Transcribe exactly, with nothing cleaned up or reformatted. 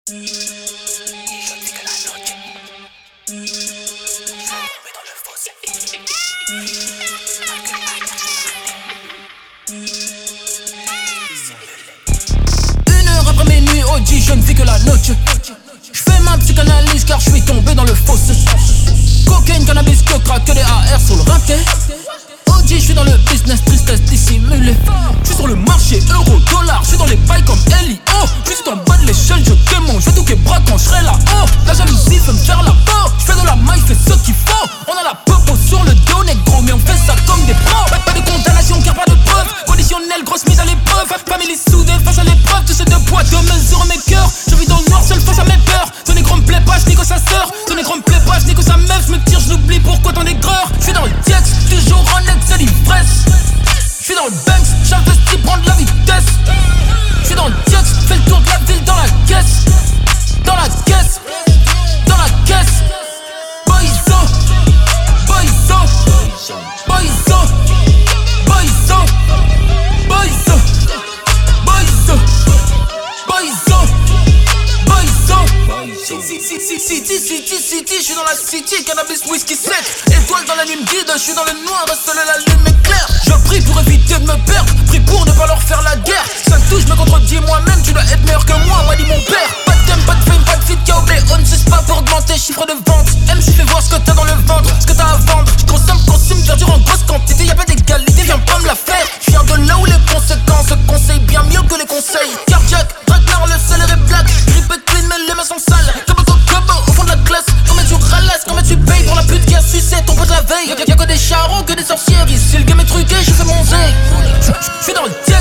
Je vis que la note. Mais dans le fossé. Une heure après minuit, O G, je ne vis que la note. Je fais ma psychanalyse car je suis tombé dans le fossé. Cocaine, cannabis, coca, que des A R sur le rinquet. O G, je suis dans le business, tristesse dissimulée. Je suis sur le marché, euro, dollar, je suis dans les bails comme Ellie. Oh, je suis en bas de l'échelle, je démonte, je vais tout québra quand je serai là. Oh, la jalousie veut me faire la peau. Je fais de la maille, je fais ce qu'il faut. On a la popo sur le dos, négro, mais on fait ça comme des pros. Pas, pas de condamnation car pas de preuve. Conditionnel, grosse mise à l'épreuve. Famille soudée face à l'épreuve. Tous ces deux poids, deux mesures, mes cœurs. Je vis dans le noir, seul face à mes peurs. Ton négro me plaît pas, je nique sa sœur. Ton négro me plaît pas, je nique sa meuf. Je me tire, je l'oublie, pourquoi tant d'aigreur. Je suis dans le Diex, toujours en excès d'ivresse. Je suis dans le Banks, j'investis, prendre la vitesse. Je suis dans le Diex, fais le tour de la ville dans la caisse. Dans la caisse, dans la caisse. Boyzo, boyzo, boyzo, boyzo, boyzo, boyzo, boyzo, boyzo. City, city, city, city, je suis dans la city, cannabis, whisky, sept. Étoile dans la nuit me guide, je suis dans le noir, seule la lune m'éclaire. Je prie pour éviter de me perdre, prie pour ne pas leur faire la guerre. Ça touche, je me contredis moi-même, tu dois être meilleur que moi, m'a dit mon père. Pas de thème, pas de fame, pas de fit, K O B, on ne cesse pas pour augmenter chiffre de vente. M C fait voir ce que t'as dans le ventre, ce que t'as à vendre. Je consomme, consomme, verdure en grosse quantité, y'a pas d'égalité, viens pas me la faire. Je viens de là où les conséquences conseillent bien mieux que les conseils. Cardiaque, Ragnar, le salaire est black, grippe clean, mais les mains sont sales. Kobo, kobo, au fond de la classe, combien tu ralasses, combien tu payes pour la pute qui a sucé ton pote la veille. Y'a, y'a que des charros, que des sorcières, ici le game est truqué, je fais mon zé. Je suis dans le